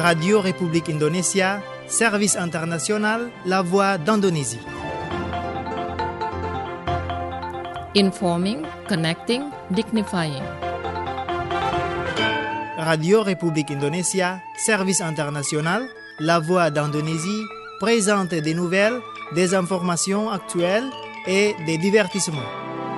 Radio République Indonésia, Service International, La Voix d'Indonésie. Informing, connecting, dignifying. Radio République Indonésia, Service International, La Voix d'Indonésie présente des nouvelles, des informations actuelles et des divertissements.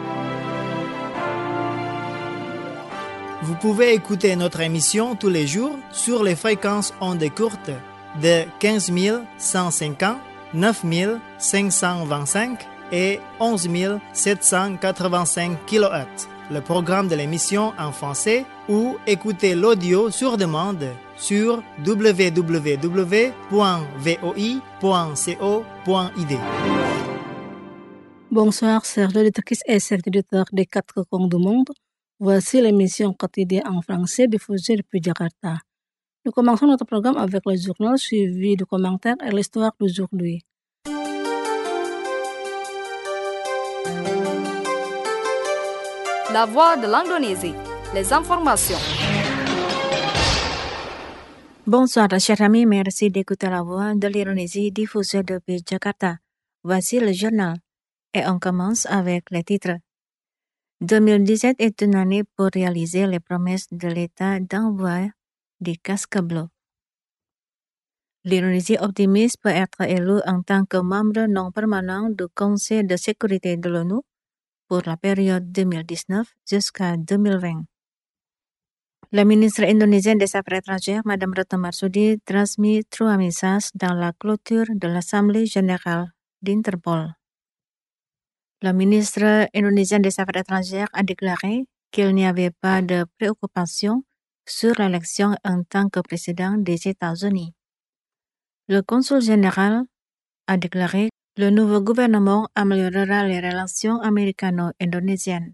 Vous pouvez écouter notre émission tous les jours sur les fréquences ondes courtes de 15 150, 9 525 et 11 785 kHz. Le programme de l'émission en français ou écouter l'audio sur demande sur www.voi.co.id. Bonsoir, chers auditrices et chers auditeurs des quatre coins du monde. Voici l'émission quotidienne en français diffusée depuis Jakarta. Nous commençons notre programme avec le journal suivi de commentaires et l'histoire d'aujourd'hui. La Voix de l'Indonésie, les informations. Bonsoir chers amis, merci d'écouter la Voix de l'Indonésie diffusée depuis Jakarta. Voici le journal et on commence avec les titres. 2017 est une année pour réaliser les promesses de l'État d'envoi des casques bleus. L'Indonésie optimiste peut être élue en tant que membre non permanent du Conseil de sécurité de l'ONU pour la période 2019 jusqu'à 2020. La ministre indonésienne des Affaires étrangères, Mme Retno Marsudi, transmet 3 messages dans la clôture de l'Assemblée générale d'Interpol. La ministre indonésienne des Affaires étrangères a déclaré qu'il n'y avait pas de préoccupation sur l'élection en tant que président des États-Unis. Le consul général a déclaré que le nouveau gouvernement améliorera les relations américano-indonésiennes.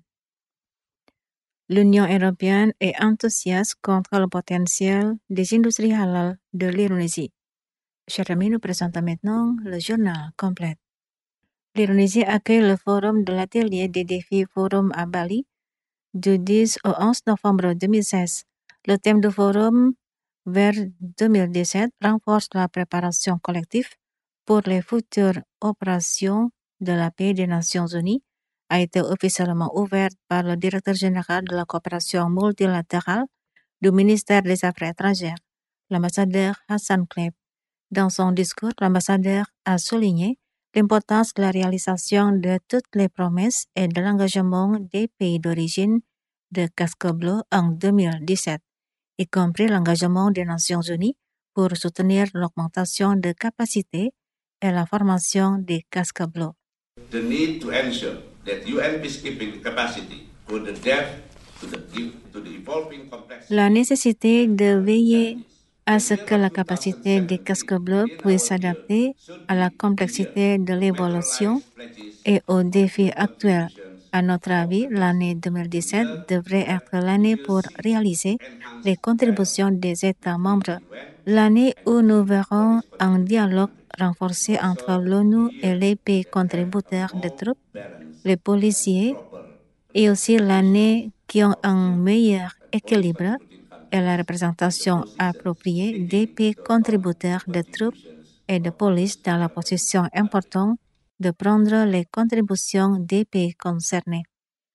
L'Union européenne est enthousiaste contre le potentiel des industries halal de l'Indonésie. Chers amis, nous présentons maintenant le journal complet. L'Indonésie accueille le forum de l'atelier des défis Forum à Bali du 10 au 11 novembre 2016. Le thème du forum vers 2017 renforce la préparation collective pour les futures opérations de la paix des Nations Unies a été officiellement ouverte par le directeur général de la coopération multilatérale du ministère des Affaires étrangères, l'ambassadeur Hassan Klepp. Dans son discours, l'ambassadeur a souligné l'importance de la réalisation de toutes les promesses et de l'engagement des pays d'origine de casques bleus en 2017, y compris l'engagement des Nations Unies pour soutenir l'augmentation de capacité et la formation des casques bleus. The need to ensure that UN peacekeeping capacity could adapt to the evolving complexity. La nécessité de veiller à ce que la capacité des casques bleus puisse s'adapter à la complexité de l'évolution et aux défis actuels. À notre avis, l'année 2017 devrait être l'année pour réaliser les contributions des États membres, l'année où nous verrons un dialogue renforcé entre l'ONU et les pays contributeurs de troupes, les policiers, et aussi l'année qui ont un meilleur équilibre et la représentation appropriée des pays contributeurs de troupes et de police dans la position importante de prendre les contributions des pays concernés.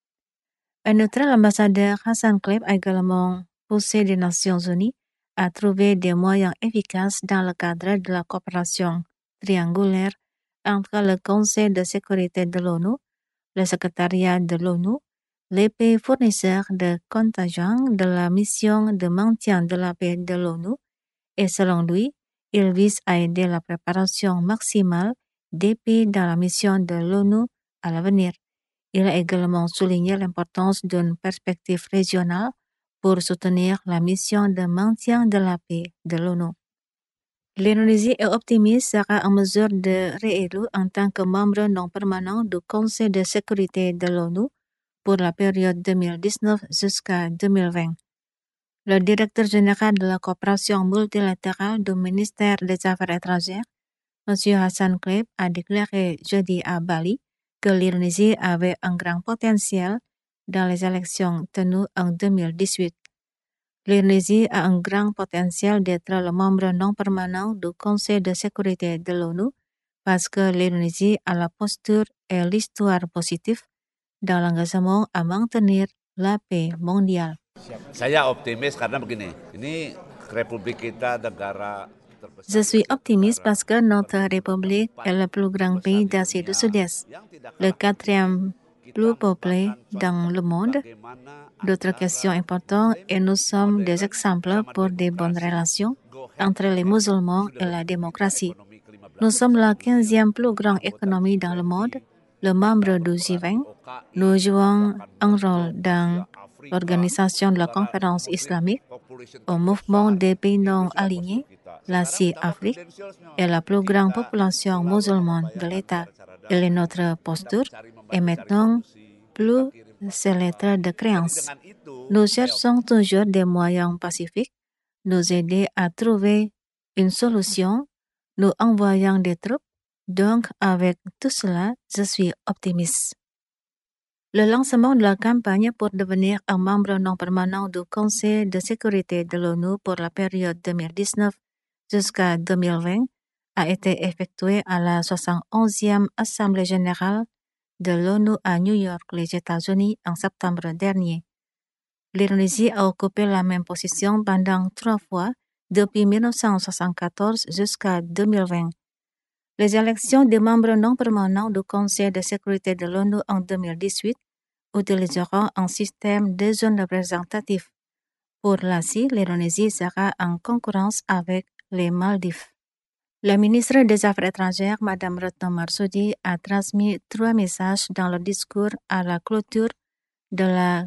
En outre, l'ambassadeur Hassan Klepp a également poussé les Nations Unies à trouver des moyens efficaces dans le cadre de la coopération triangulaire entre le Conseil de sécurité de l'ONU, le secrétariat de l'ONU, les pays fournisseurs de contingents de la mission de maintien de la paix de l'ONU, et selon lui, il vise à aider la préparation maximale des pays dans la mission de l'ONU à l'avenir. Il a également souligné l'importance d'une perspective régionale pour soutenir la mission de maintien de la paix de l'ONU. L'Indonésie est optimiste sera en mesure de réélu en tant que membre non permanent du Conseil de sécurité de l'ONU pour la période 2019 jusqu'à 2020. Le directeur général de la coopération multilatérale du ministère des Affaires étrangères, M. Hassan Klepp, a déclaré jeudi à Bali que l'Indonésie avait un grand potentiel dans les élections tenues en 2018. L'Indonésie a un grand potentiel d'être le membre non permanent du Conseil de sécurité de l'ONU parce que l'Indonésie a la posture et l'histoire positive dans l'engagement à maintenir la paix mondiale. Saya optimis karena begini, ini Republik kita negara terbesar. Je suis optimiste parce que notre République est le plus grand pays d'Asie du Sud-Est, le quatrième plus peuplé dans le monde. D'autres questions importantes et nous sommes des exemples pour des bonnes relations entre les musulmans et la démocratie. Nous sommes la 15e plus grande économie dans le monde, le membre du G20. Nous jouons un rôle dans l'organisation de la conférence islamique, au mouvement des pays non alignés, la CIAFRIC, et la plus grande population musulmane de l'État. Elle est notre posture et maintenant plus c'est lettre de créance. Nous cherchons toujours des moyens pacifiques, nous aider à trouver une solution, nous envoyons des troupes. Donc, avec tout cela, je suis optimiste. Le lancement de la campagne pour devenir un membre non permanent du Conseil de sécurité de l'ONU pour la période 2019 jusqu'à 2020 a été effectué à la 71e Assemblée générale de l'ONU à New York, les États-Unis, en septembre dernier. L'Indonésie a occupé la même position pendant 3 fois depuis 1974 jusqu'à 2020. Les élections des membres non permanents du Conseil de sécurité de l'ONU en 2018 utiliseront un système de zones représentatives. Pour l'Asie, l'Indonésie sera en concurrence avec les Maldives. La ministre des Affaires étrangères, Mme Retno Marsudi, a transmis 3 messages dans le discours à la clôture de la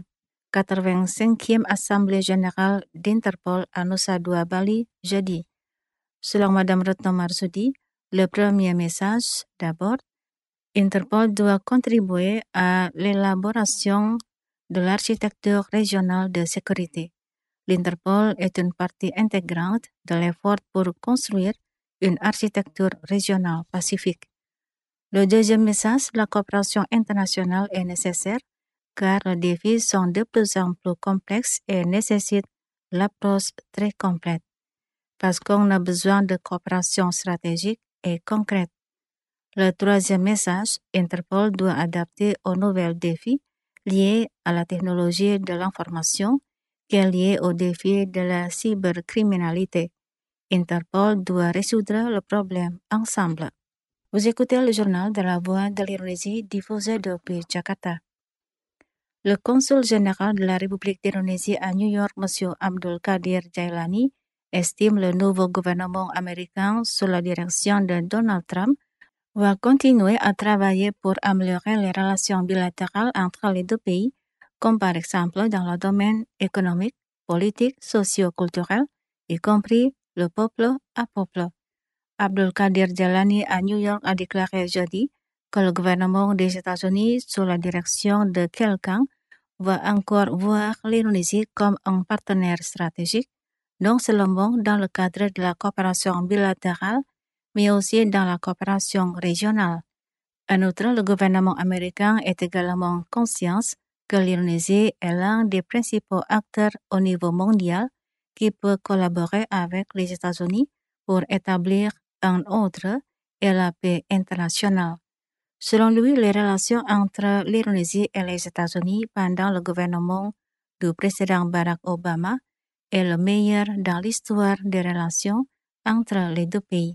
85e Assemblée générale d'Interpol à Nusa Dua, Bali, jeudi. Selon Mme Retno Marsudi, le premier message, d'abord, Interpol doit contribuer à l'élaboration de l'architecture régionale de sécurité. L'Interpol est une partie intégrante de l'effort pour construire une architecture régionale pacifique. Le deuxième message, la coopération internationale est nécessaire car les défis sont de plus en plus complexes et nécessitent l'approche très complète. Parce qu'on a besoin de coopération stratégique et concrète. Le troisième message, Interpol doit adapter aux nouveaux défis liés à la technologie de l'information qui est liée aux défis de la cybercriminalité. Interpol doit résoudre le problème ensemble. Vous écoutez le journal de la Voix de l'Indonésie diffusé depuis Jakarta. Le consul général de la République d'Indonésie à New York, M. Abdul Qadir Jailani, estime le nouveau gouvernement américain sous la direction de Donald Trump va continuer à travailler pour améliorer les relations bilatérales entre les deux pays, comme par exemple dans le domaine économique, politique, socio-culturel, y compris le peuple à peuple. Abdul Qadir Jailani à New York a déclaré jeudi que le gouvernement des États-Unis, sous la direction de quelqu'un, va encore voir l'Indonésie comme un partenaire stratégique, non seulement dans le cadre de la coopération bilatérale, mais aussi dans la coopération régionale. En outre, le gouvernement américain est également conscient que l'Indonésie est l'un des principaux acteurs au niveau mondial qui peut collaborer avec les États-Unis pour établir un ordre et la paix internationale. Selon lui, les relations entre l'Indonésie et les États-Unis pendant le gouvernement du président Barack Obama est le meilleur dans l'histoire des relations entre les deux pays.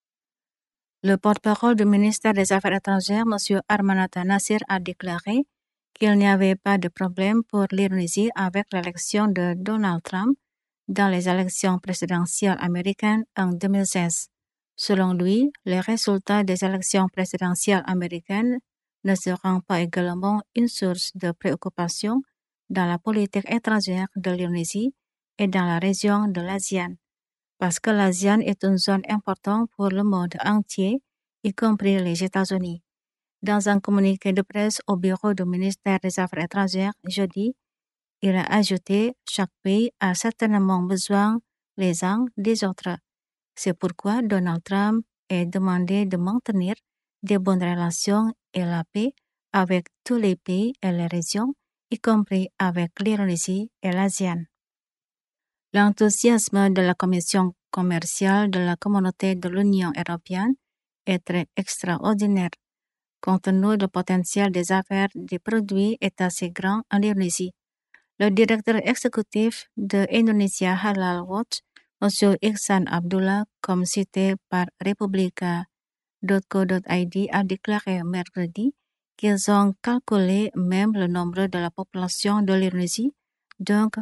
Le porte-parole du ministère des Affaires étrangères, M. Armanata Nasir, a déclaré qu'il n'y avait pas de problème pour l'Indonésie avec l'élection de Donald Trump dans les élections présidentielles américaines en 2016. Selon lui, les résultats des élections présidentielles américaines ne seront pas également une source de préoccupation dans la politique étrangère de l'Indonésie et dans la région de l'ASEAN, parce que l'ASEAN est une zone importante pour le monde entier, y compris les États-Unis. Dans un communiqué de presse au bureau du ministère des Affaires étrangères jeudi, il a ajouté « Chaque pays a certainement besoin les uns des autres. C'est pourquoi Donald Trump est demandé de maintenir de bonnes relations et la paix avec tous les pays et les régions, y compris avec l'Indonésie et l'ASEAN. L'enthousiasme de la Commission commerciale de la Communauté de l'Union européenne est très extraordinaire. Compte tenu du potentiel des affaires des produits est assez grand en Indonésie. Le directeur exécutif de Indonesia Halal Watch, M. Ihsan Abdullah, comme cité par Republica.co.id, a déclaré mercredi qu'ils ont calculé même le nombre de la population de l'Indonésie, donc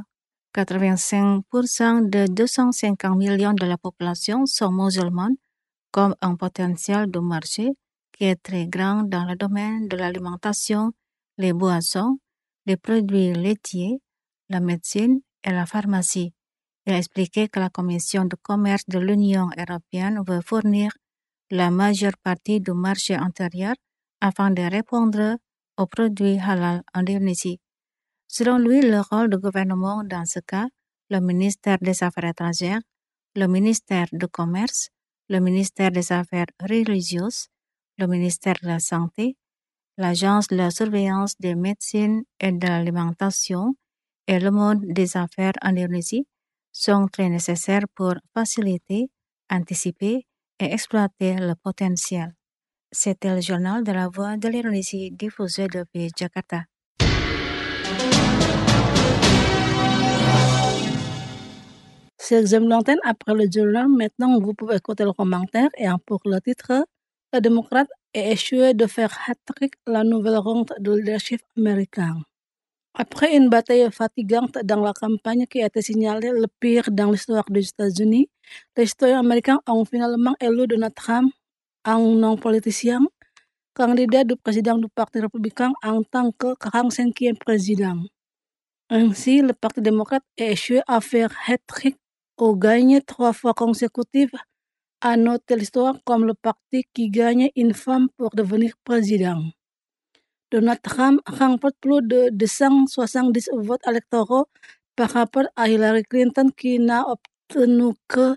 85% de 250 millions de la population sont musulmans, comme un potentiel de marché qui est très grand dans le domaine de l'alimentation, les boissons, les produits laitiers, la médecine et la pharmacie. Il a expliqué que la Commission de commerce de l'Union européenne veut fournir la majeure partie du marché intérieur afin de répondre aux produits halal en Indonésie. Selon lui, le rôle du gouvernement dans ce cas, le ministère des Affaires étrangères, le ministère du Commerce, le ministère des Affaires religieuses, le ministère de la Santé, l'Agence de la surveillance des médecines et de l'alimentation et le monde des affaires en Indonésie sont très nécessaires pour faciliter, anticiper et exploiter le potentiel. C'était le journal de la Voix de l'Indonésie diffusé depuis Jakarta. Chers amis l'antenne, après le journal, maintenant vous pouvez écouter le commentaire et pour le titre, le démocrate est échoué de faire hat-trick la nouvelle ronde de leadership américain. Après une bataille fatigante dans la campagne qui a été signalée le pire dans l'histoire des États-Unis, les citoyens américains ont finalement élu Donald Trump, un non-politicien, candidat du président du Parti républicain en tant que 45e président. Ainsi, le Parti démocrate est échoué à faire hat-trick ou gagner 3 fois consécutives, à noter l'histoire comme le parti qui gagne une femme pour devenir président. Donald Trump remporte plus de 270 votes électoraux par rapport à Hillary Clinton qui n'a obtenu que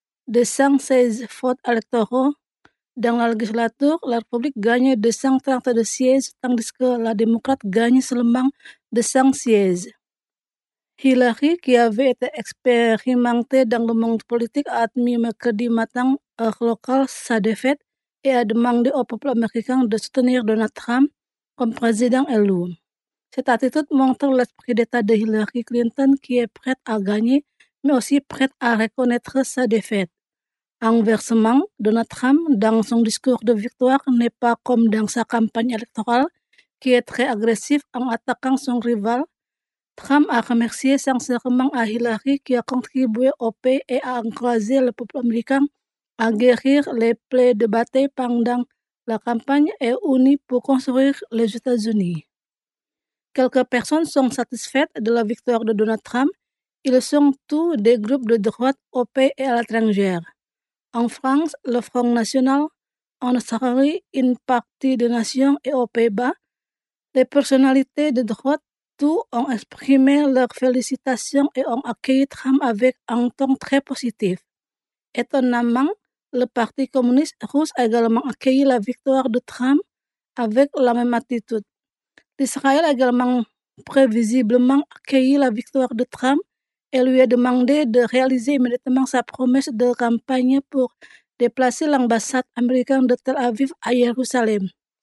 216 votes électoraux. Dans la législature, la République gagne 232 sièges tandis que la démocrate gagne seulement 200 sièges. Hillary, qui avait été expérimentée dans le monde politique, a admis mercredi matin local sa défaite et a demandé au peuple américain de soutenir Donald Trump comme président élu. Cette attitude montre l'esprit d'État de Hillary Clinton qui est prête à gagner, mais aussi prête à reconnaître sa défaite. Inversement, Donald Trump, dans son discours de victoire, n'est pas comme dans sa campagne électorale, qui est très agressif en attaquant son rival. Trump a remercié sincèrement à Hillary qui a contribué au paix et a encouragé le peuple américain à guérir les plaies de bataille pendant la campagne et unis pour construire les États-Unis. Quelques personnes sont satisfaites de la victoire de Donald Trump. Ils sont tous des groupes de droite au pays et à l'étranger. En France, le Front National, en Australie, une partie des nations et aux Pays-Bas, les personnalités de droite tous ont exprimé leurs félicitations et ont accueilli Trump avec un ton très positif. Étonnamment, le Parti communiste russe a également accueilli la victoire de Trump avec la même attitude. L'Israël a également prévisiblement accueilli la victoire de Trump et lui a demandé de réaliser immédiatement sa promesse de campagne pour déplacer l'ambassade américaine de Tel Aviv à Jérusalem.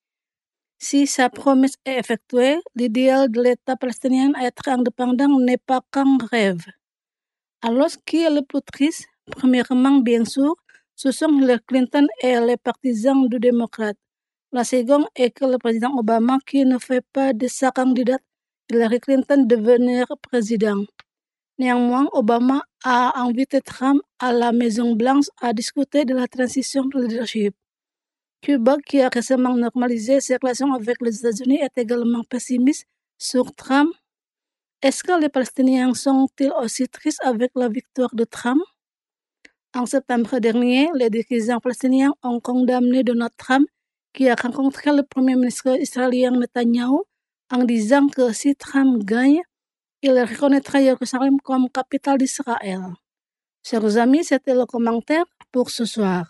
Si sa promesse est effectuée, l'idéal de l'État palestinien à être indépendant n'est pas qu'un rêve. Alors, qui est le plus triste? Premièrement, bien sûr, ce sont Hillary Clinton et les partisans du démocrate. La seconde est que le président Obama, qui ne fait pas de sa candidate Hillary Clinton devenir président. Néanmoins, Obama a invité Trump à la Maison-Blanche à discuter de la transition de leadership. Cuba, qui a récemment normalisé ses relations avec les États-Unis, est également pessimiste sur Trump. Est-ce que les Palestiniens sont-ils aussi tristes avec la victoire de Trump? En septembre dernier, les dirigeants palestiniens ont condamné Donald Trump, qui a rencontré le premier ministre israélien Netanyahu, en disant que si Trump gagne, il reconnaîtra Jérusalem comme capitale d'Israël. Chers amis, c'était le commentaire pour ce soir.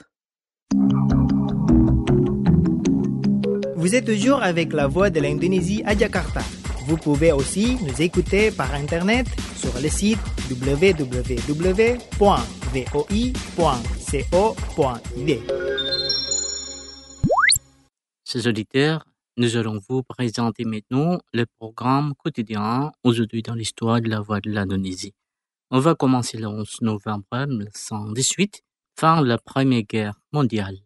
Vous êtes toujours avec la Voix de l'Indonésie à Jakarta. Vous pouvez aussi nous écouter par Internet sur le site www.voi.co.id. Chers auditeurs, nous allons vous présenter maintenant le programme quotidien aujourd'hui dans l'histoire de la voix de l'Indonésie. On va commencer le 11 novembre 1918, fin de la Première Guerre mondiale.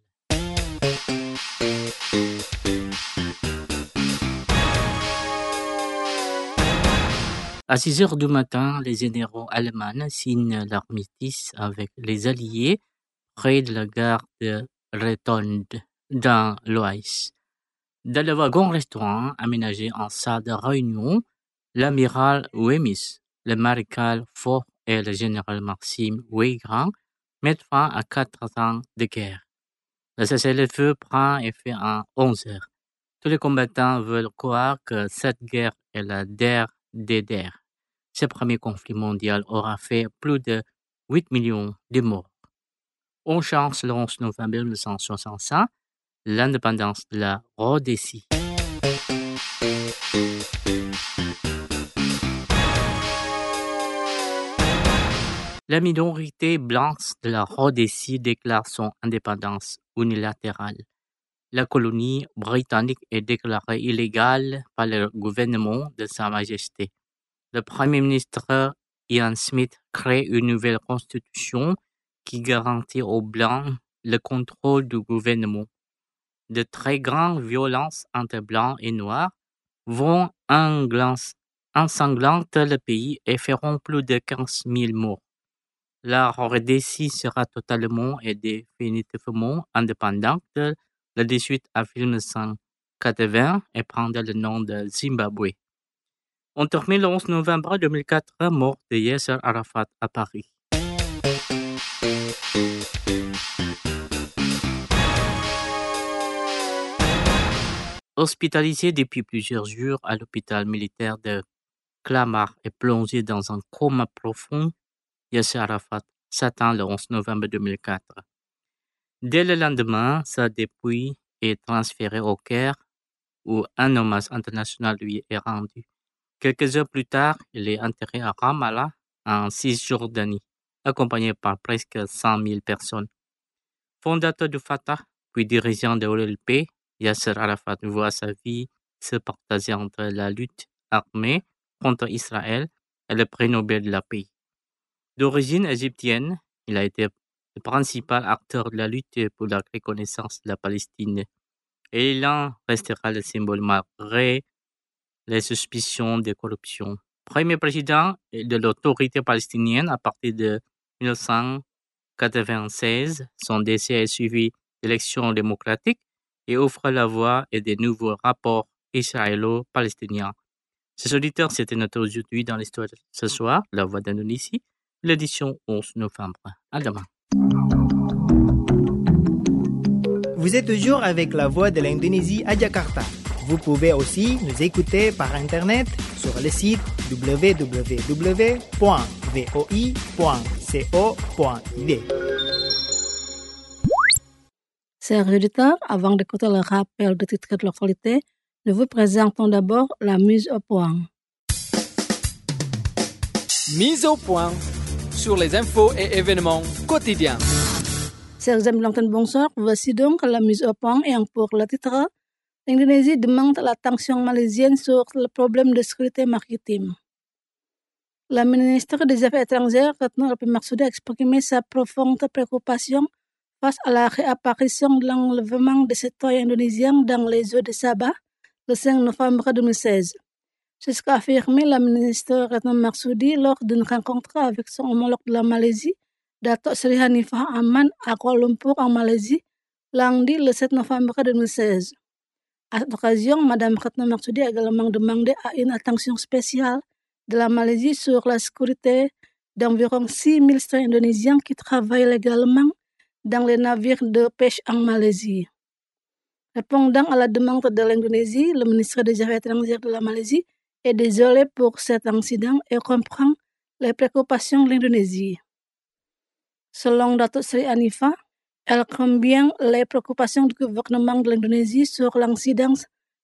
À 6 heures du matin, les généraux allemands signent l'armistice avec les Alliés près de la gare de Retold, dans l'Ouest. Dans le wagon-restaurant aménagé en salle de réunion, l'amiral Wemyss, le maréchal Foch et le général Maxime Weygand mettent fin à 4 ans de guerre. Le cessez-le-feu prend effet en 11 heures. Tous les combattants veulent croire que cette guerre est la der des der. Ce premier conflit mondial aura fait plus de 8 millions de morts. On chante le 11 novembre 1965 l'indépendance de la Rhodésie. La minorité blanche de la Rhodésie déclare son indépendance unilatérale. La colonie britannique est déclarée illégale par le gouvernement de Sa Majesté. Le Premier ministre Ian Smith crée une nouvelle constitution qui garantit aux Blancs le contrôle du gouvernement. De très grandes violences entre Blancs et Noirs vont ensanglanter le pays et feront plus de 15 000 morts. La Rhodésie sera totalement et définitivement indépendante le 18 avril 1980 et prendra le nom de Zimbabwe. On termine le 11 novembre 2004, mort de Yasser Arafat à Paris. Hospitalisé depuis plusieurs jours à l'hôpital militaire de Clamart et plongé dans un coma profond, Yasser Arafat s'atteint le 11 novembre 2004. Dès le lendemain, sa dépouille est transférée au Caire, où un hommage international lui est rendu. Quelques heures plus tard, il est enterré à Ramallah, en Cisjordanie, accompagné par presque 100 000 personnes. Fondateur du Fatah, puis dirigeant de l'OLP, Yasser Arafat voit sa vie se partager entre la lutte armée contre Israël et le prix Nobel de la paix. D'origine égyptienne, il a été le principal acteur de la lutte pour la reconnaissance de la Palestine, et il en restera le symbole malgré les suspicions de corruption. Premier président de l'autorité palestinienne à partir de 1996, son décès est suivi d'élections démocratiques et offre la voie à de nouveaux rapports israélo-palestiniens. Ces auditeurs, c'était notre aujourd'hui dans l'histoire de ce soir, La Voix d'Indonésie, l'édition 11 novembre. À demain. Vous êtes toujours avec La Voix de l'Indonésie à Jakarta. Vous pouvez aussi nous écouter par Internet sur le site www.voi.co.id. Chers auditeurs, avant d'écouter le rappel de titres de l'actualité, nous vous présentons d'abord la mise au point. Mise au point sur les infos et événements quotidiens. Chers amis l'antenne, bonsoir. Voici donc la mise au point et pour le titre, l'Indonésie demande l'attention malaisienne sur le problème de sécurité maritime. La ministre des Affaires étrangères, Retno Marsudi, a exprimé sa profonde préoccupation face à la réapparition de l'enlèvement des citoyens indonésiens dans les eaux de Sabah le 5 novembre 2016. C'est ce qu'a affirmé la ministre Retno Marsudi lors d'une rencontre avec son homologue de la Malaisie, Dato' Sri Hanifah Aman, à Kuala Lumpur, en Malaisie, lundi le 7 novembre 2016. À cette occasion, Mme Retno Marsudi a également demandé à une attention spéciale de la Malaisie sur la sécurité d'environ 6 000 citoyens indonésiens qui travaillent légalement dans les navires de pêche en Malaisie. Répondant à la demande de l'Indonésie, le ministre des Affaires étrangères de la Malaisie est désolé pour cet incident et comprend les préoccupations de l'Indonésie. Selon Dato' Sri Hanifah, elle comprend bien les préoccupations du gouvernement de l'Indonésie sur l'incidence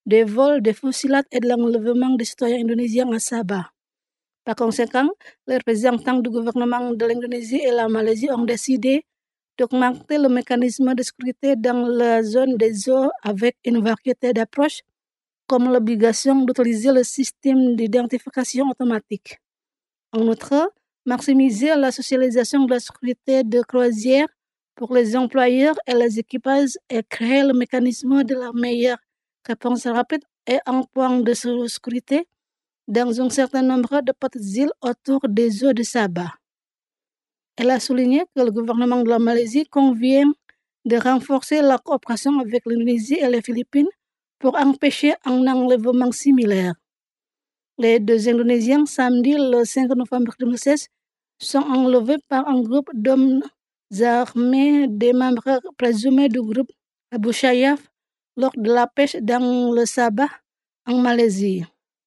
des vols, des fusillades et de l'enlèvement des citoyens indonésiens à Sabah. Par conséquent, les représentants du gouvernement de l'Indonésie et la Malaisie ont décidé d'augmenter le mécanisme de sécurité dans la zone des eaux avec une variété d'approches, comme l'obligation d'utiliser le système d'identification automatique. En outre, maximiser la socialisation de la sécurité de croisière pour les employeurs et les équipages et créer le mécanisme de la meilleure réponse rapide et un point de sécurité dans un certain nombre de petites îles autour des eaux de Sabah. Elle a souligné que le gouvernement de la Malaisie convient de renforcer la coopération avec l'Indonésie et les Philippines pour empêcher un enlèvement similaire. Les deux Indonésiens, samedi le 5 novembre 2016, sont enlevés par un groupe d'hommes armés des membres présumés du groupe Abu Sayyaf lors de la pêche dans le Sabah, en Malaisie.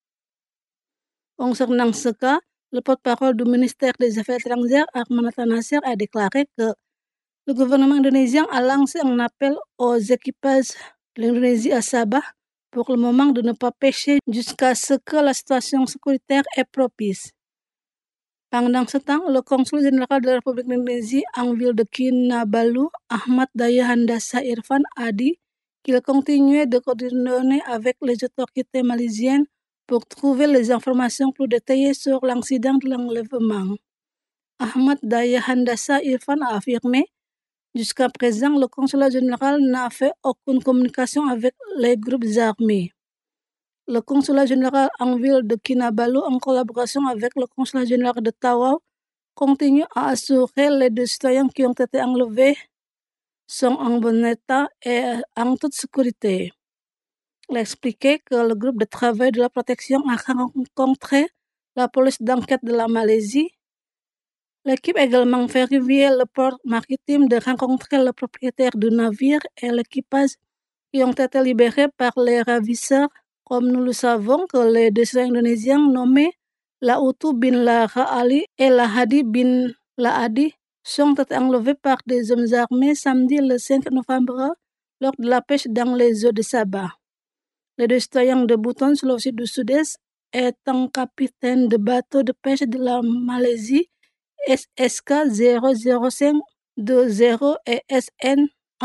Concernant ce cas, le porte-parole du ministère des Affaires étrangères, Armanata Nasir, a déclaré que le gouvernement indonésien a lancé un appel aux équipages de l'Indonésie à Sabah pour le moment de ne pas pêcher jusqu'à ce que la situation sécuritaire est propice. Pendant ce temps, le consul général de la République d'Indonésie en ville de Kinabalu, Ahmad Daya Handasa Irfan, a dit qu'il continuait de coordonner avec les autorités malaisiennes pour trouver les informations plus détaillées sur l'incident de l'enlèvement. Ahmad Daya Handasa Irfan a affirmé: jusqu'à présent, le consulat général n'a fait aucune communication avec les groupes armés. Le consulat général en ville de Kinabalu, en collaboration avec le consulat général de Tawau, continue à assurer les deux citoyens qui ont été enlevés sont en bon état et en toute sécurité. Il a expliqué que le groupe de travail de la protection a rencontré la police d'enquête de la Malaisie. L'équipe a également vérifié le port maritime de rencontrer le propriétaire du navire et l'équipage qui ont été libérés par les ravisseurs. Comme nous le savons que les deux Indonésiens nommés Lautu bin Lara Ali et Lahadi bin Laadi sont été enlevés par des hommes armés samedi le 5 novembre lors de la pêche dans les eaux de Sabah. Les deux citoyens de Buton, Sulawesi du Sud-Est, étant capitaine de bateau de pêche de la Malaisie SSK 00520 et SN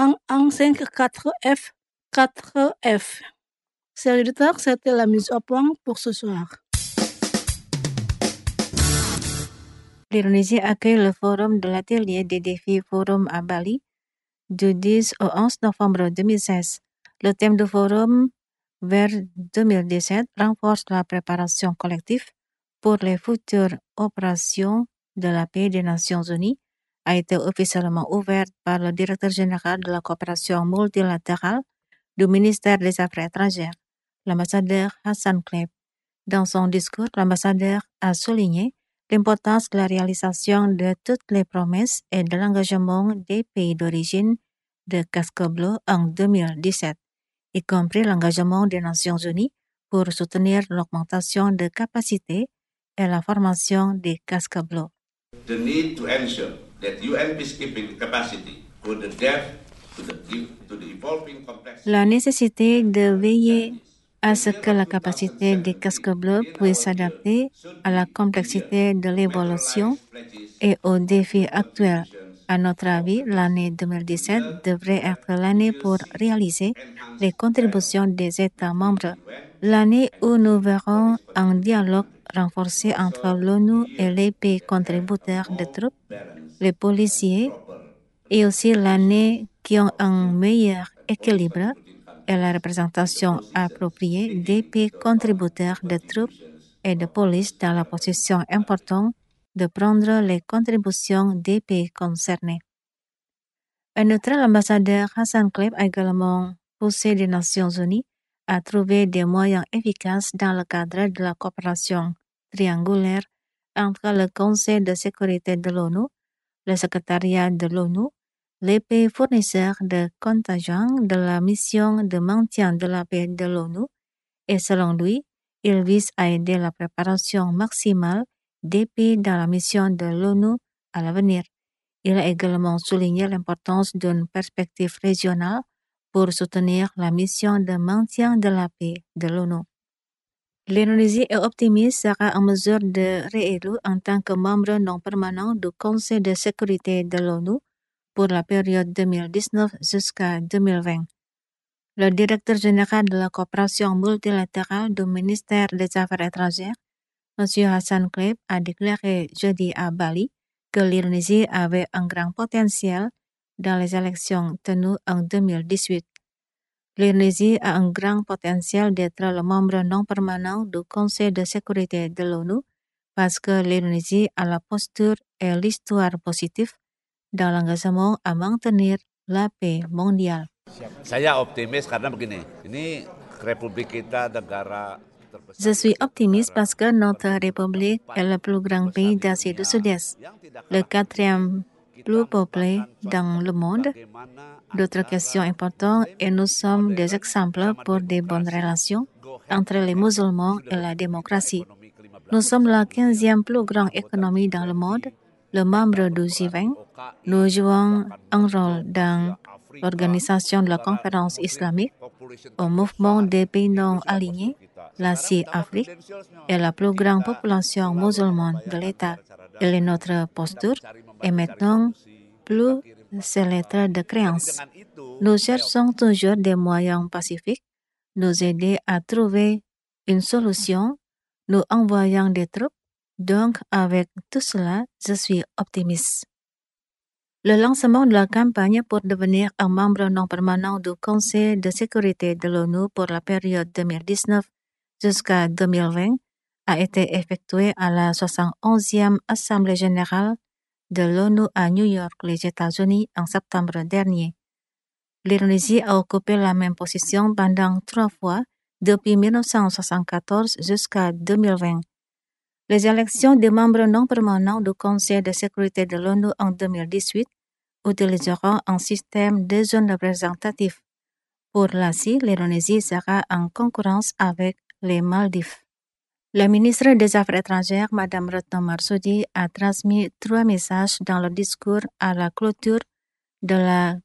154F 4F. Chers auditeurs, c'était la mise au point pour ce soir. L'Indonésie accueille le forum de l'atelier des défis Forum à Bali du 10 au 11 novembre 2016. Le thème du forum vers 2017 renforce la préparation collective pour les futures opérations de la paix des Nations Unies a été officiellement ouverte par le directeur général de la coopération multilatérale du ministère des Affaires étrangères, l'ambassadeur Hassan Kleb. Dans son discours, l'ambassadeur a souligné l'importance de la réalisation de toutes les promesses et de l'engagement des pays d'origine de Casque Bleu en 2017, y compris l'engagement des Nations Unies pour soutenir l'augmentation de capacité et la formation des Casques Bleus. The need to ensure that UN peacekeeping capacity could adapt to the evolving complexity. La nécessité de veiller à ce que la capacité des Casques Bleus puisse s'adapter à la complexité de l'évolution et aux défis actuels. À notre avis, l'année 2017 devrait être l'année pour réaliser les contributions des États membres, l'année où nous verrons un dialogue renforcé entre l'ONU et les pays contributeurs de troupes, les policiers, et aussi l'année qui ont un meilleur équilibre et la représentation appropriée des pays contributeurs de troupes et de police dans la position importante de prendre les contributions des pays concernés. En outre, l'ambassadeur Hassan Kleb a également poussé les Nations Unies à trouver des moyens efficaces dans le cadre de la coopération triangulaire entre le Conseil de sécurité de l'ONU, le secrétariat de l'ONU, les pays fournisseurs de contingents de la mission de maintien de la paix de l'ONU, et selon lui, il vise à aider la préparation maximale des pays dans la mission de l'ONU à l'avenir. Il a également souligné l'importance d'une perspective régionale pour soutenir la mission de maintien de la paix de l'ONU. L'Indonésie est optimiste sera en mesure de réélue en tant que membre non permanent du Conseil de sécurité de l'ONU pour la période 2019 jusqu'à 2020. Le directeur général de la coopération multilatérale du ministère des Affaires étrangères, M. Hassan Kleib, a déclaré jeudi à Bali que l'Indonésie avait un grand potentiel dans les élections tenues en 2018. L'Indonésie a un grand potentiel d'être le membre non permanent du Conseil de sécurité de l'ONU parce que l'Indonésie a la posture et l'histoire positive dans l'engagement à maintenir la paix mondiale. Saya optimis karena begini, ini Republik kita negara terbesar. Je suis optimiste parce que notre République est le plus grand pays d'Asie du Sud-Est, le quatrième plus peuplé dans le monde. D'autres questions importantes et nous sommes des exemples pour des bonnes relations entre les musulmans et la démocratie. Nous sommes la 15e plus grande économie dans le monde, le membre du G20. Nous jouons un rôle dans l'organisation de la conférence islamique, au mouvement des pays non alignés, la CIAFRIC, et la plus grande population musulmane de l'État. Elle est notre posture et maintenant plus c'est lettre de créance. Nous cherchons toujours des moyens pacifiques, nous aider à trouver une solution, nous envoyons des troupes. Donc, avec tout cela, je suis optimiste. Le lancement de la campagne pour devenir un membre non permanent du Conseil de sécurité de l'ONU pour la période 2019 jusqu'à 2020 a été effectué à la 71e Assemblée générale de l'ONU à New York, les États-Unis, en septembre dernier. L'Indonésie a occupé la même position pendant 3 fois depuis 1974 jusqu'à 2020. Les élections des membres non permanents du Conseil de sécurité de l'ONU en 2018 utiliseront un système de zones représentatives. Pour l'Asie, l'Indonésie sera en concurrence avec les Maldives. La ministre des Affaires étrangères, Mme Retno Marsudi, a transmis 3 messages dans le discours à la clôture de la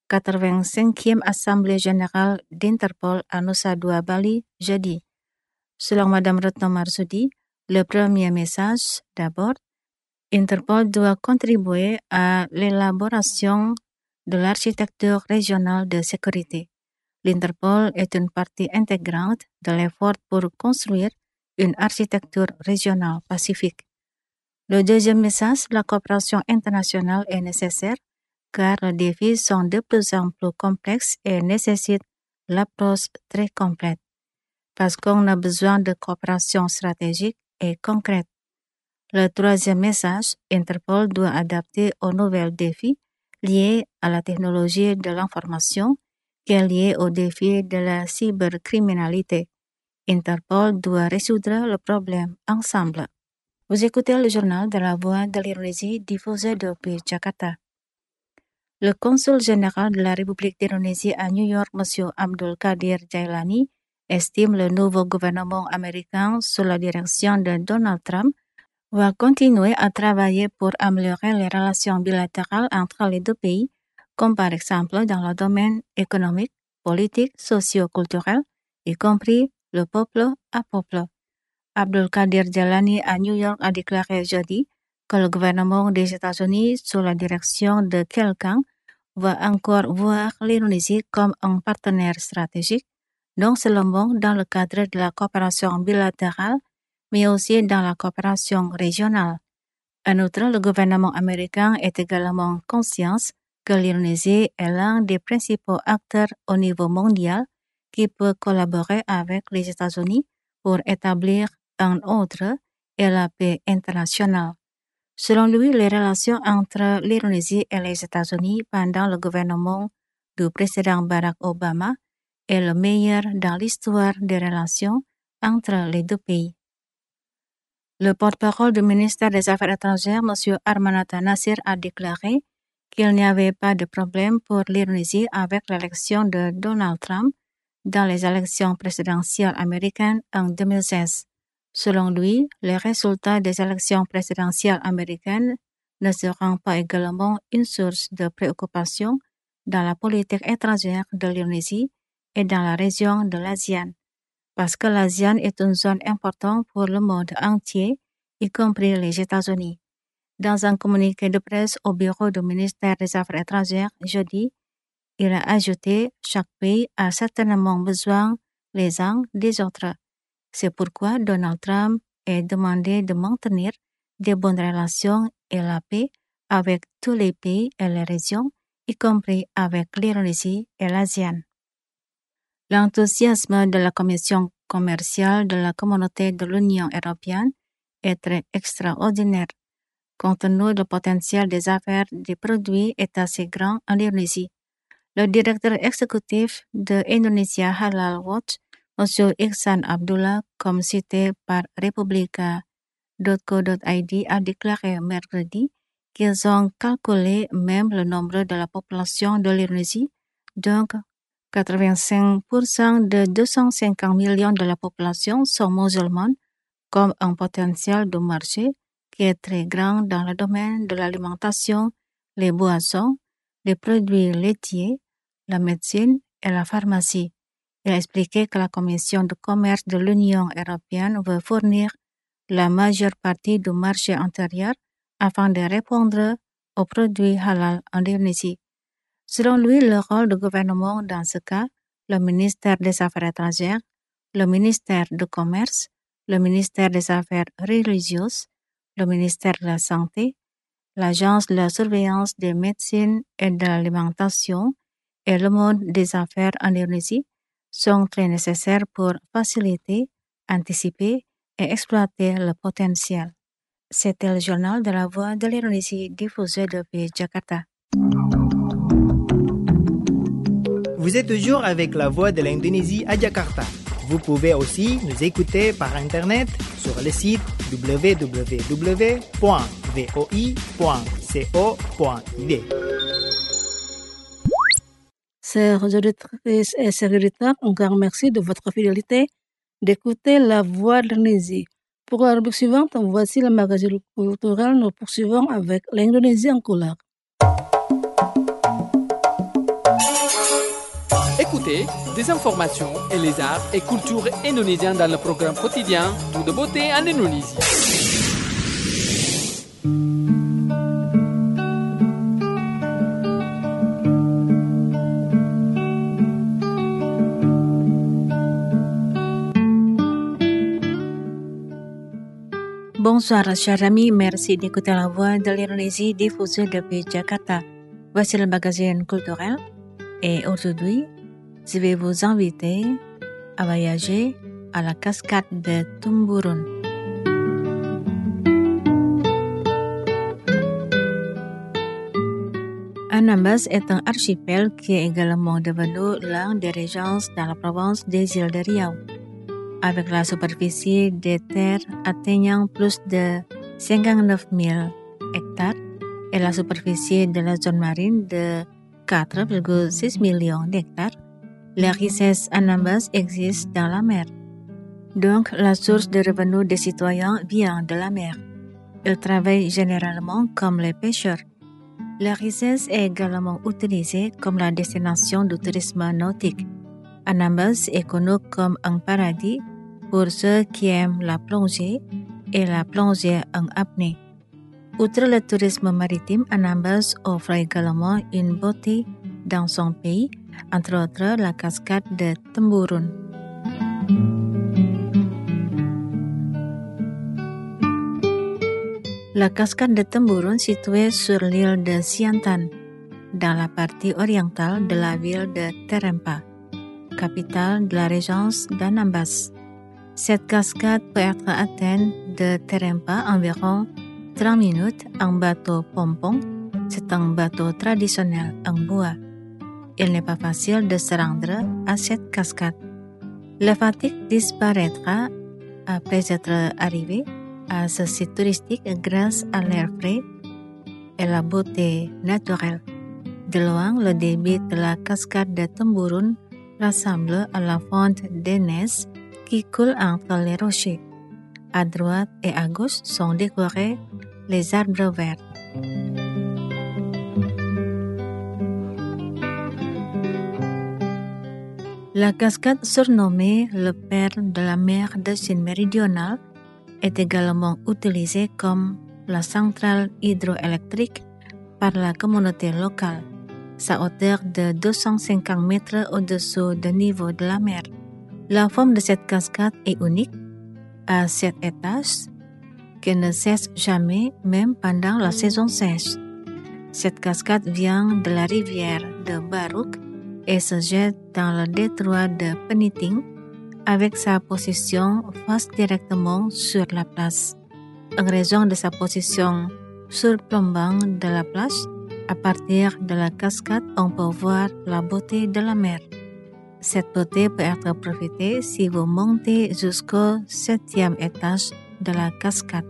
85e Assemblée générale d'Interpol à Nusa Dua, Bali, jeudi. Selon Mme Retno Marsudi, le premier message, d'abord, Interpol doit contribuer à l'élaboration de l'architecture régionale de sécurité. L'Interpol est une partie intégrante de l'effort pour construire une architecture régionale pacifique. Le deuxième message, la coopération internationale est nécessaire car les défis sont de plus en plus complexes et nécessitent l'approche très complète. Parce qu'on a besoin de coopération stratégique et concrète. Le troisième message, Interpol doit adapter aux nouveaux défis liés à la technologie de l'information qui est liée aux défis de la cybercriminalité. Interpol doit résoudre le problème ensemble. Vous écoutez le journal de la Voix de l'Indonésie diffusé depuis Jakarta. Le consul général de la République d'Indonésie à New York, M. Abdul Qadir Jailani, estime le nouveau gouvernement américain sous la direction de Donald Trump va continuer à travailler pour améliorer les relations bilatérales entre les deux pays, comme par exemple dans le domaine économique, politique, socio-culturel, y compris le peuple à peuple. Abdul Qadir Jailani à New York a déclaré jeudi que le gouvernement des États-Unis, sous la direction de quelqu'un, va encore voir l'Indonésie comme un partenaire stratégique, non seulement dans le cadre de la coopération bilatérale, mais aussi dans la coopération régionale. En outre, le gouvernement américain est également conscient que l'Indonésie est l'un des principaux acteurs au niveau mondial qui peut collaborer avec les États-Unis pour établir un ordre et la paix internationale. Selon lui, les relations entre l'Indonésie et les États-Unis pendant le gouvernement du président Barack Obama est le meilleur dans l'histoire des relations entre les deux pays. Le porte-parole du ministère des Affaires étrangères, M. Armanata Nasir, a déclaré qu'il n'y avait pas de problème pour l'Indonésie avec l'élection de Donald Trump dans les élections présidentielles américaines en 2016. Selon lui, les résultats des élections présidentielles américaines ne seront pas également une source de préoccupation dans la politique étrangère de l'Indonésie et dans la région de l'ASEAN, parce que l'ASEAN est une zone importante pour le monde entier, y compris les États-Unis. Dans un communiqué de presse au bureau du ministère des Affaires étrangères jeudi, il a ajouté « Chaque pays a certainement besoin les uns des autres. C'est pourquoi Donald Trump est demandé de maintenir de bonnes relations et la paix avec tous les pays et les régions, y compris avec l'Indonésie et l'ASEAN. » L'enthousiasme de la Commission commerciale de la Communauté de l'Union européenne est très extraordinaire. Compte tenu du potentiel des affaires des produits est assez grand en Indonésie. Le directeur exécutif de Indonesia Halal Watch, M. Ihsan Abdullah, comme cité par Republica.co.id, a déclaré mercredi qu'ils ont calculé même le nombre de la population de l'Indonésie, donc 85% de 250 millions de la population sont musulmans, comme un potentiel de marché qui est très grand dans le domaine de l'alimentation, les boissons, les produits laitiers, la médecine et la pharmacie. Il a expliqué que la Commission de commerce de l'Union européenne veut fournir la majeure partie du marché intérieur afin de répondre aux produits halal en Indonésie. Selon lui, le rôle du gouvernement dans ce cas, le ministère des Affaires étrangères, le ministère du Commerce, le ministère des Affaires religieuses, le ministère de la Santé, l'Agence de la surveillance des médecines et de l'alimentation et le monde des affaires en Indonésie sont très nécessaires pour faciliter, anticiper et exploiter le potentiel. C'était le journal de la Voix de l'Indonésie diffusé depuis Jakarta. Vous êtes toujours avec la Voix de l'Indonésie à Jakarta. Vous pouvez aussi nous écouter par Internet sur le site www.voi.co.id. Chers auditrices et chers auditeurs, encore merci de votre fidélité d'écouter la Voix de l'Indonésie. Pour la rubrique suivante, voici le magazine culturel. Nous poursuivons avec l'Indonésie en couleur. Écoutez des informations et les arts et cultures indonésiens dans le programme quotidien Tout de beauté en Indonésie. Bonsoir chers amis, merci d'écouter la Voix de l'Indonésie diffusée depuis Jakarta. Voici le magazine culturel et aujourd'hui, je vais vous inviter à voyager à la cascade de Temburun. Anambas est un archipel qui est également devenu l'un des régions dans la province des îles de Riau. Avec la superficie des terres atteignant plus de 59 000 hectares et la superficie de la zone marine de 4,6 millions d'hectares, les richesses Anambas existent dans la mer. Donc, la source de revenus des citoyens vient de la mer. Ils travaillent généralement comme les pêcheurs. La richesse est également utilisée comme la destination du tourisme nautique. Anambas est connu comme un paradis pour ceux qui aiment la plongée et la plongée en apnée. Outre le tourisme maritime, Anambas offre également une beauté dans son pays, entre autres la cascade de Temburun. La cascade de Temburun, située sur l'île de Siantan, dans la partie orientale de la ville de Terempa, capitale de la région d'Anambas. Cette cascade peut être atteinte de Terempa environ 30 minutes en bateau pompon. C'est un bateau traditionnel en bois. Il n'est pas facile de se rendre à cette cascade. La fatigue disparaîtra après être arrivé à ce site touristique grâce à l'air frais et la beauté naturelle. De loin, le débit de la cascade de Temburun ressemble à la fonte des neiges qui coule entre les rochers. À droite et à gauche sont décorés les arbres verts. La cascade surnommée le père de la mer de Chine méridionale est également utilisée comme la centrale hydroélectrique par la communauté locale, sa hauteur de 250 mètres au-dessous du niveau de la mer. La forme de cette cascade est unique, à 7 étages, qui ne cesse jamais même pendant la saison sèche. Cette cascade vient de la rivière de Baruch et se jette dans le détroit de Peniting avec sa position face directement sur la place. En raison de sa position surplombant de la plage, à partir de la cascade, on peut voir la beauté de la mer. Cette beauté peut être profitée si vous montez jusqu'au 7e étage de la cascade.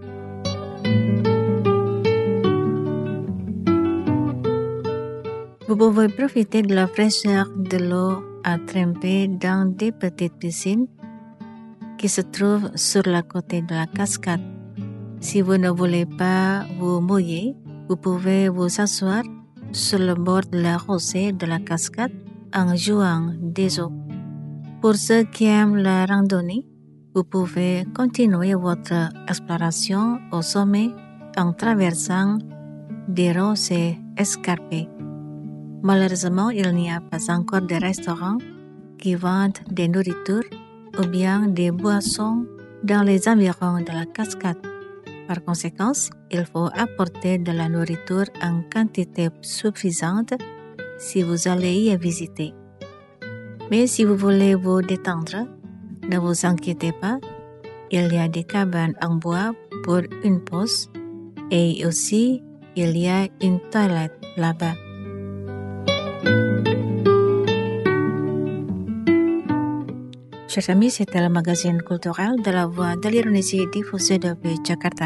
Vous pouvez profiter de la fraîcheur de l'eau à tremper dans des petites piscines qui se trouvent sur le côté de la cascade. Si vous ne voulez pas vous mouiller, vous pouvez vous asseoir sur le bord de la rosée de la cascade en jouant des eaux. Pour ceux qui aiment la randonnée, vous pouvez continuer votre exploration au sommet en traversant des rosées escarpées. Malheureusement, il n'y a pas encore de restaurants qui vendent des nourritures ou bien des boissons dans les environs de la cascade. Par conséquent, il faut apporter de la nourriture en quantité suffisante si vous allez y visiter. Mais si vous voulez vous détendre, ne vous inquiétez pas, il y a des cabanes en bois pour une pause et aussi il y a une toilette là-bas. Chers amis, c'était le magazine culturel de la Voix de l'Indonésie diffusé depuis Jakarta.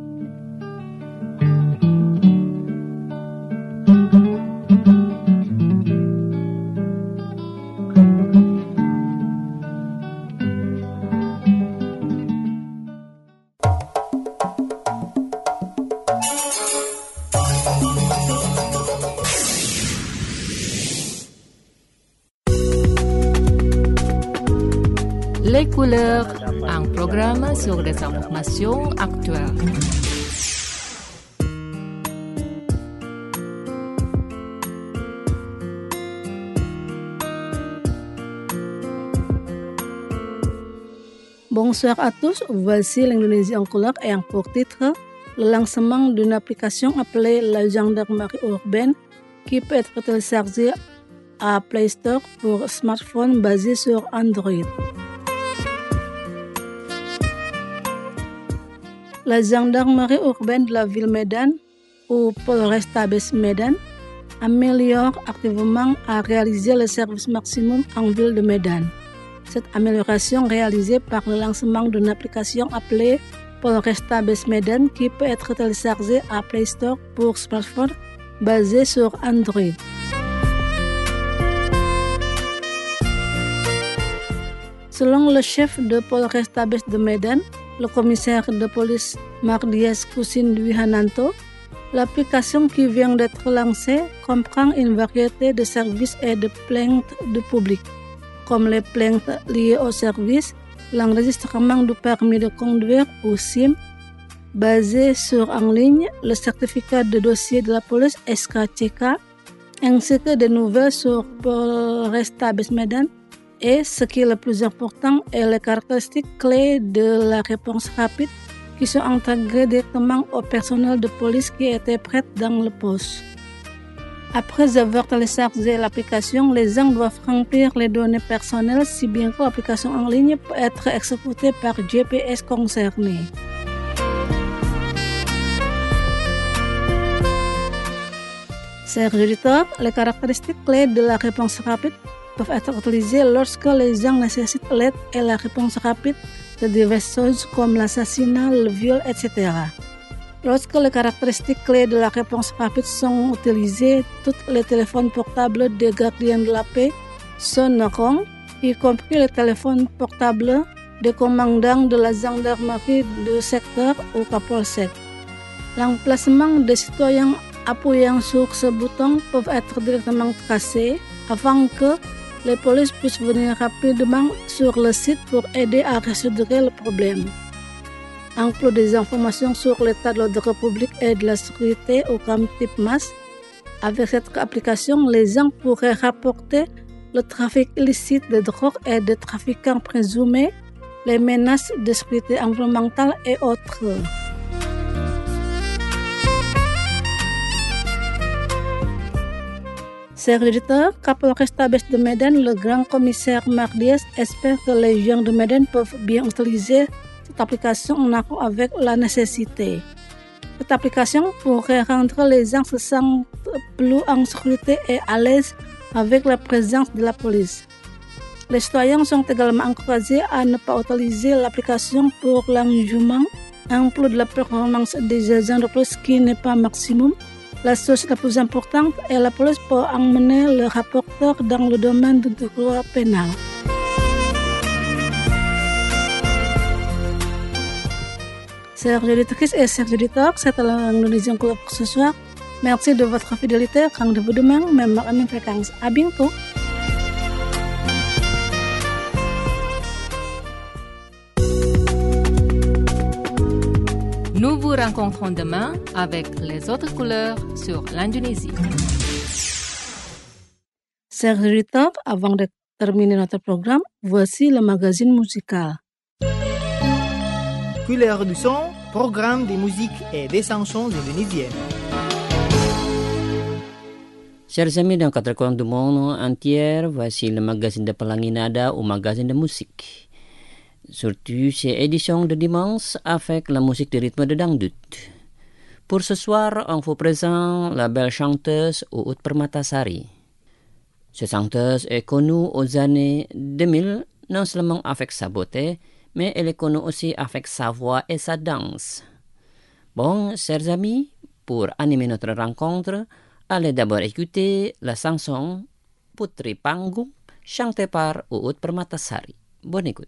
Les couleurs, un programme sur les informations actuelles. Bonsoir à tous, voici l'Indonésie en couleur ayant pour titre le lancement d'une application appelée la gendarmerie urbaine qui peut être téléchargée à Play Store pour smartphone basé sur Android. La gendarmerie urbaine de la ville Medan ou Polrestabes Medan améliore activement à réaliser le service maximum en ville de Medan. Cette amélioration réalisée par le lancement d'une application appelée Polrestabes Medan qui peut être téléchargée à Play Store pour smartphone basé sur Android. Selon le chef de Polrestabes de Medan, le commissaire de police Mardies Kusin Dwi Hananto, l'application qui vient d'être lancée comprend une variété de services et de plaintes du public, comme les plaintes liées au service, l'enregistrement du permis de conduire ou SIM, basé sur en ligne, le certificat de dossier de la police SKCK, ainsi que des nouvelles sur Polrestabes Medan. Et ce qui est le plus important est les caractéristiques clés de la réponse rapide qui sont intégrées directement au personnel de police qui était prêt dans le poste. Après avoir téléchargé l'application, les gens doivent remplir les données personnelles si bien que l'application en ligne peut être exécutée par GPS concerné. Chers auditeurs, les caractéristiques clés de la réponse rapide peuvent être utilisées lorsque les gens nécessitent l'aide et la réponse rapide de diverses choses comme l'assassinat, le viol, etc. Lorsque les caractéristiques clés de la réponse rapide sont utilisées, tous les téléphones portables des gardiens de la paix sonneront, y compris les téléphones portables des commandants de la gendarmerie de secteur ou Kapolsek. L'emplacement des citoyens appuyant sur ce bouton peuvent être directement tracés avant que les polices puissent venir rapidement sur le site pour aider à résoudre le problème. Inclut des informations sur l'état de l'ordre public et de la sécurité au crime type masse. Avec cette application, les gens pourraient rapporter le trafic illicite de drogue et de trafiquants présumés, les menaces de sécurité environnementale et autres. Chers auditeurs, Kapolres Tabes de Medan, le grand commissaire Mardies espère que les gens de Medan peuvent bien utiliser cette application en accord avec la nécessité. Cette application pourrait rendre les gens se sentent plus en sécurité et à l'aise avec la présence de la police. Les citoyens sont également encouragés à ne pas utiliser l'application pour l'enjouement, en plus de la performance des agents de police qui n'est pas maximum. La chose la plus importante est la police peut emmener le rapporteur dans le domaine du droit pénal. Chers auditrices et chers auditeurs, c'est l'Indonesian Club pour ce soir. Merci de votre fidélité. Rendez-vous demain, même heure, même fréquence. À bientôt. Nous vous rencontrons demain avec les autres couleurs sur l'Indonésie. Chers auditeurs, avant de terminer notre programme, voici le magazine musical. Couleur du son, programme de musique et des chansons indonésiennes. Chers amis dans quatre coins du monde entier, voici le magazine de Pelangi Nada ou magazine de musique. Surtout ces éditions de dimanche avec la musique de rythme de dangdut. Pour ce soir, on vous présente la belle chanteuse Uut Permatasari. Cette chanteuse est connue aux années 2000, non seulement avec sa beauté, mais elle est connue aussi avec sa voix et sa danse. Bon, chers amis, pour animer notre rencontre, allez d'abord écouter la chanson Putri Panggung chantée par Uut Permatasari. Bonne écoute.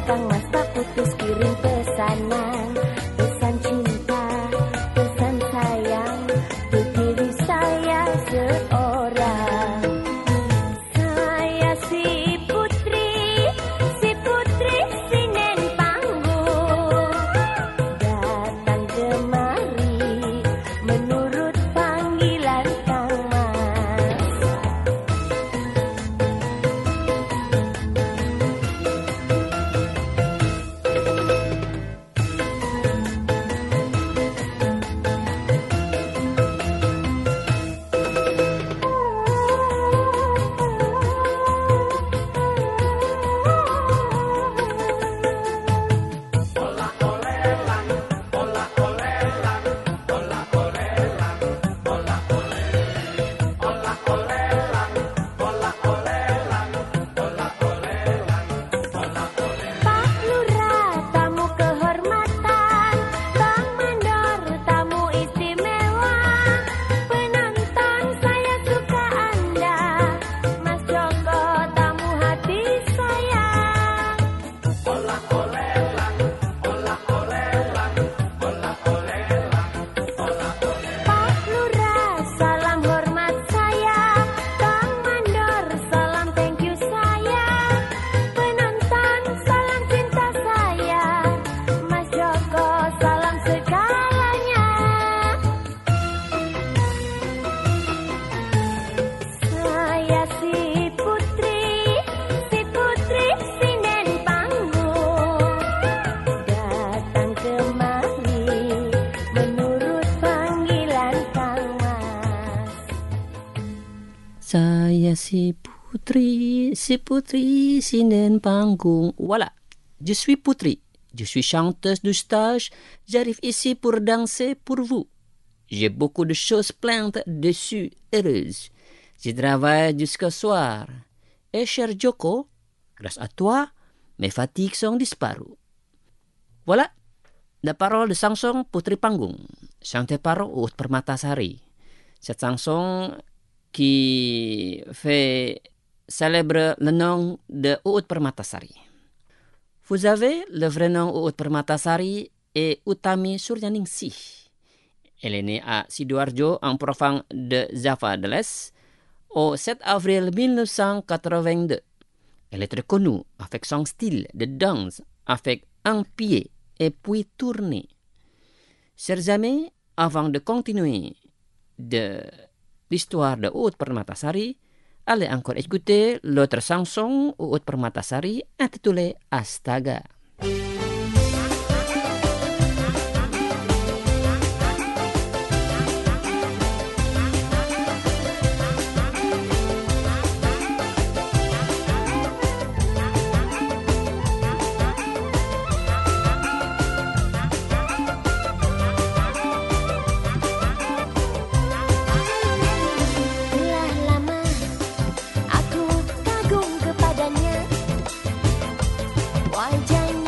Kang Mas tak putus kirim pesanan, pesan cinta, pesan sayang untuk diri saya seorang. Saya si putri sinen panggung, datang kemari menurut panggilan Kang Mas. Pak Lurah tamu kehormatan, Bang Mandor tamu istimewa, penonton saya suka Anda, Mas Joko tamu hati saya. Pak Lurah salam hormat saya, Bang Mandor salam thank you saya, penonton salam cinta saya, Mas Joko salam segalanya. Saya si putri sinen panggung, datang kemari menurut panggilan Kang Mas. Saya si putri sinen panggung. Voilà, je suis Poutry. Je suis chanteuse du stage. J'arrive ici pour danser pour vous. J'ai beaucoup de choses plaintes dessus, heureuse. Je travaille jusqu'au soir. Et cher Joko, grâce à toi, mes fatigues sont disparues. Voilà, la parole de chanson Putri Panggung, chantée par Uut Permatasari. Cette chanson qui fait célèbre le nom de Uut Permatasari. Vous avez le vrai nom Uut Permatasari est Utami Suryaningsih. Elle est née à Sidoarjo en province de Java de l'Est au 7 avril 1982. Elle est très connue avec son style de danse avec un pied et puis tourné. Chers amis, avant de continuer de l'histoire de Uut Permatasari, allez encore écouter l'autre chanson Uut Permatasari intitulée Astaga. Telah lama aku kagum kepadanya, wajahnya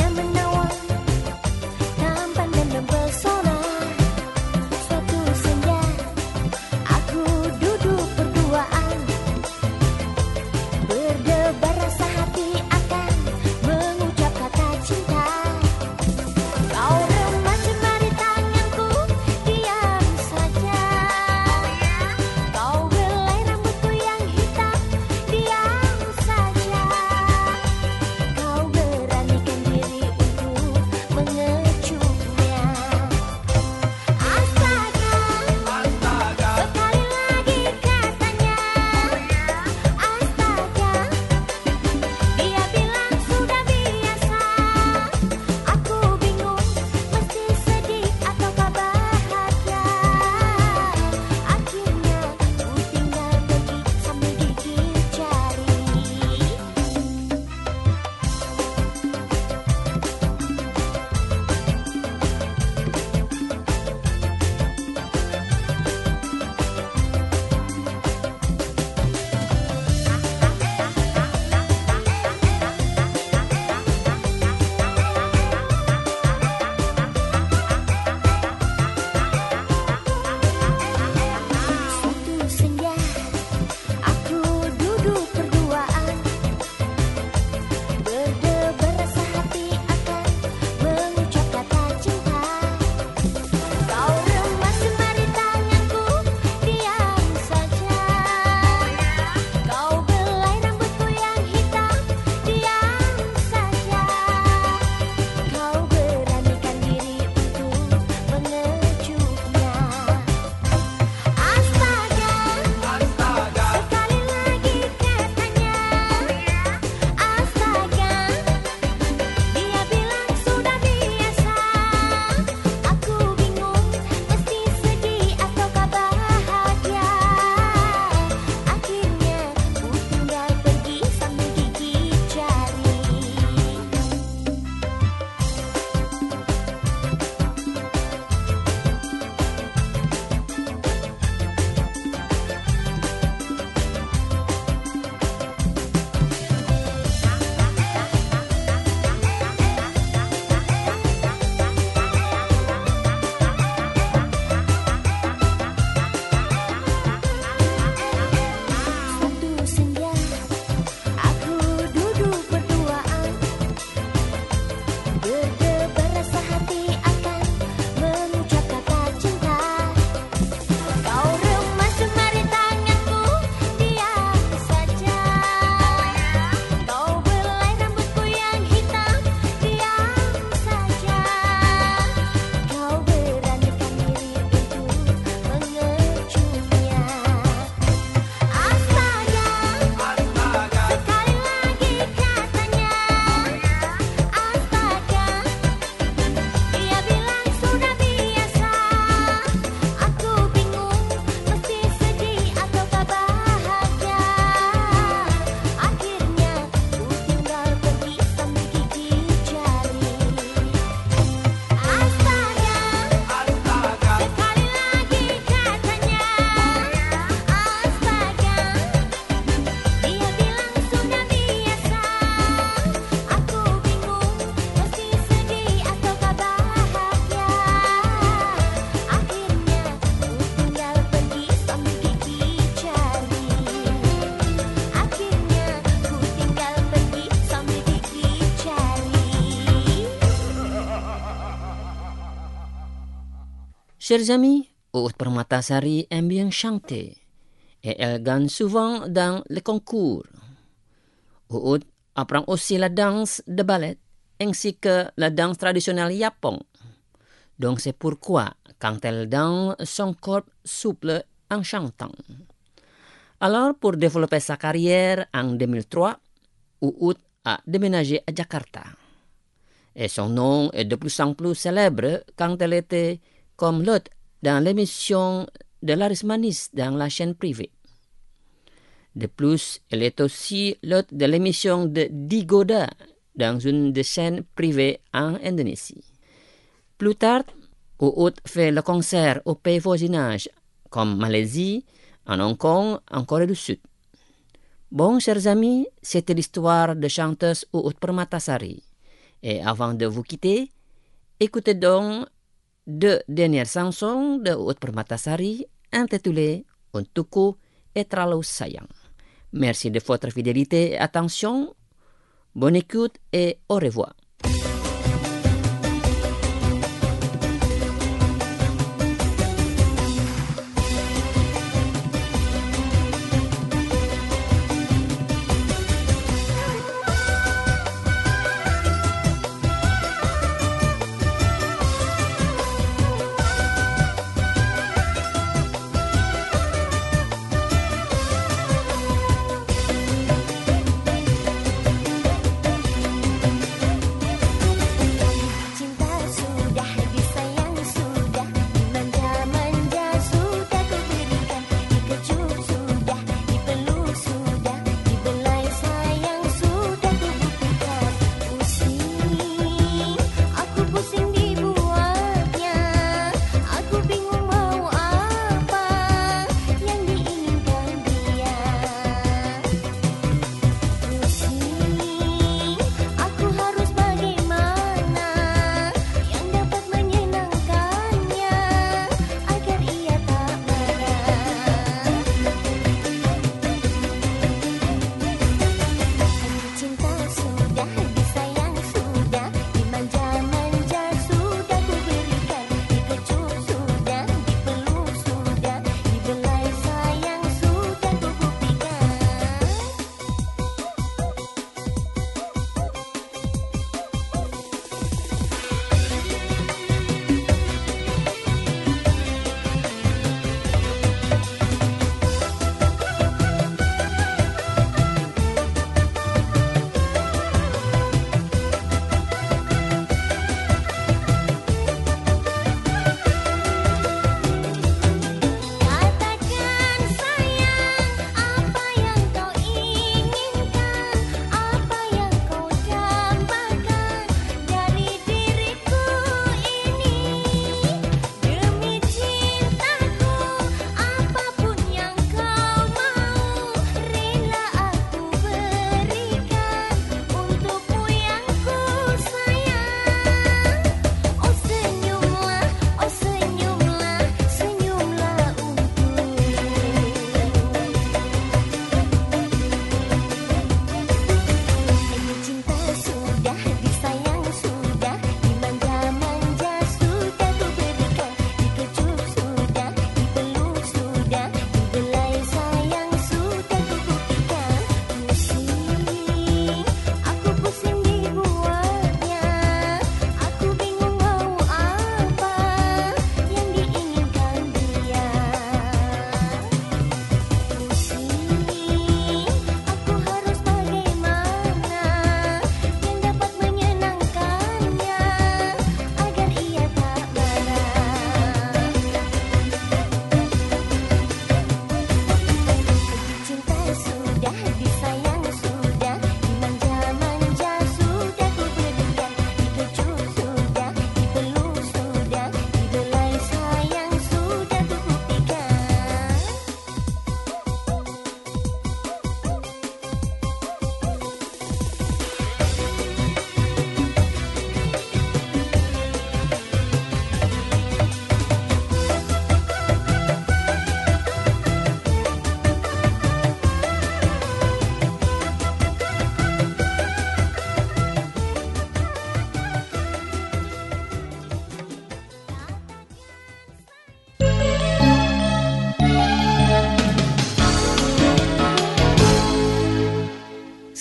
Chers amis, Uut Permatasari aime bien chanter et elle gagne souvent dans les concours. Uut apprend aussi la danse de ballet ainsi que la danse traditionnelle Japon. Donc c'est pourquoi quand elle danse, son corps souple en chantant. Alors pour développer sa carrière en 2003, Uut a déménagé à Jakarta. Et son nom est de plus en plus célèbre quand elle était comme l'hôte dans l'émission de Laris Manis dans la chaîne privée. De plus, elle est aussi l'hôte de l'émission de Digoda dans une des chaînes privées en Indonésie. Plus tard, Uut fait le concert aux pays voisinages comme Malaisie, en Hong Kong, en Corée du Sud. Bon, chers amis, c'était l'histoire de chanteuse Uut Permatasari. Et avant de vous quitter, écoutez donc deux dernières chansons de Uut Permatasari intitulées Untukku et Terlalu Sayang. Merci de votre fidélité et attention. Bonne écoute et au revoir.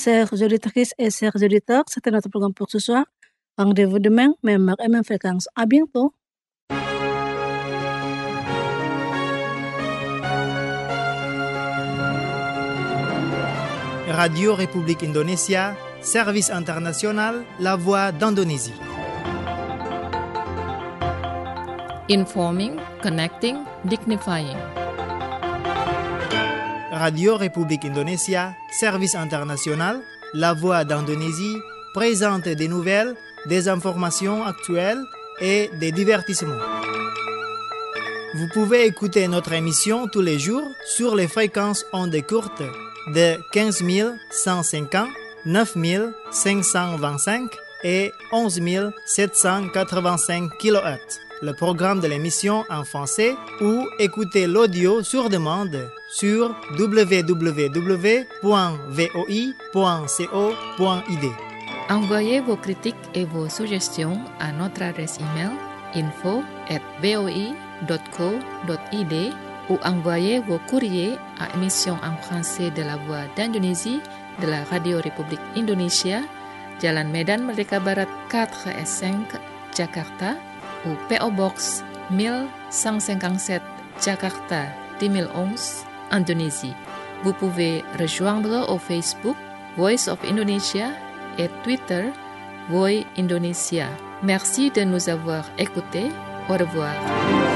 Chers auditrices et chers auditeurs, c'était notre programme pour ce soir. Rendez-vous demain, même heure et même fréquence. À bientôt. Radio République Indonésia, service international, la voix d'Indonésie. Informing, connecting, dignifying. Radio République Indonésia, service international, la voix d'Indonésie, présente des nouvelles, des informations actuelles et des divertissements. Vous pouvez écouter notre émission tous les jours sur les fréquences ondes courtes de 15 150, 9 525 et 11 785 kHz. Le programme de l'émission en français ou écouter l'audio sur demande sur www.voi.co.id. Envoyez vos critiques et vos suggestions à notre adresse email info@voi.co.id ou envoyez vos courriers à émission en français de la Voix d'Indonésie de la Radio République Indonésia, Jalan Medan Merdeka Barat 4S5, Jakarta, ou PO Box 1157, Jakarta 2011, Indonésie. Vous pouvez rejoindre au Facebook Voice of Indonesia et Twitter Voi Indonesia. Merci de nous avoir écoutés. Au revoir.